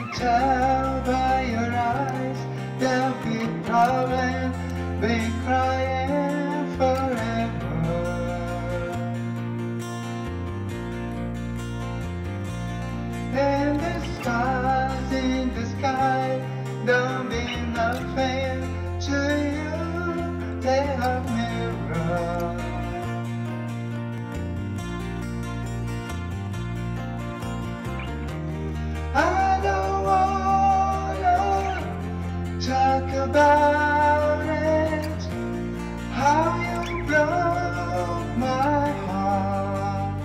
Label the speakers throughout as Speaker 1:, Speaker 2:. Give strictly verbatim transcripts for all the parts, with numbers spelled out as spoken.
Speaker 1: tell by your eyes, they'll be prowling, be crying forever. And the stars in the sky don't mean nothing to you, they are mirrors. I don't wanna talk about it, how you broke my heart.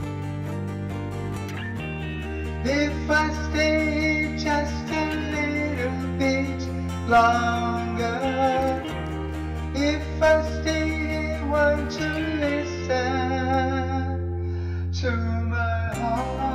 Speaker 1: If I stay just a little bit longer, if I stay, want to listen to my heart.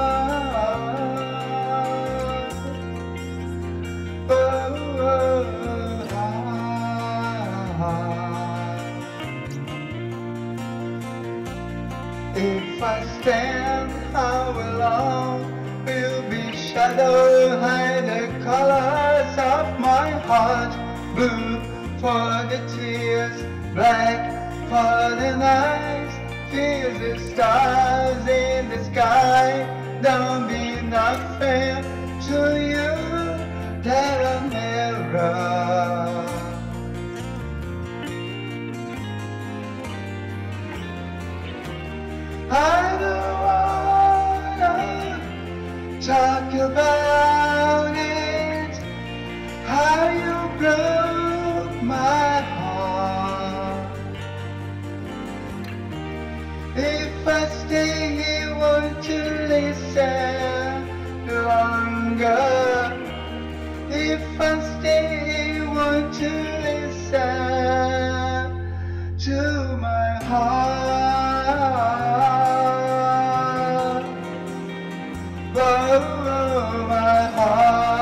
Speaker 1: If I stand, how long will be shadow hide the colors of my heart? Blue for the tears, black for the night. Feel the stars in the sky don't mean nothing to you, they're a mirror. I don't wanna talk about it, how you broke my heart. If I stay here, won't you listen longer? If I stay here, won't you listen to my heart? Oh, my heart.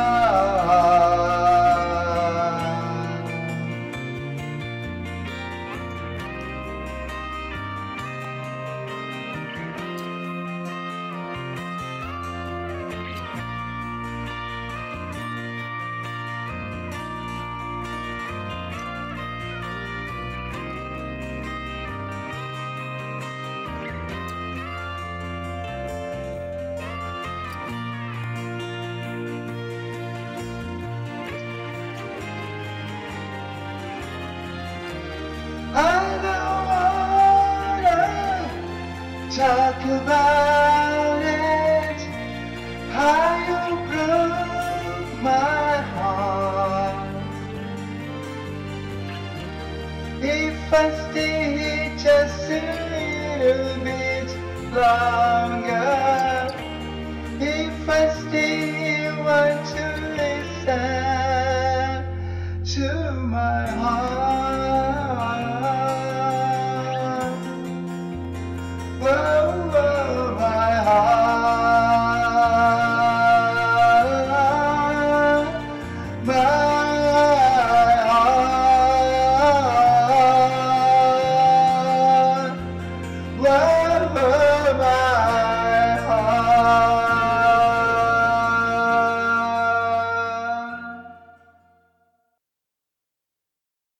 Speaker 1: I don't wanna talk about it, how you broke my heart. If I stay just a little bit longer, if I stay, want to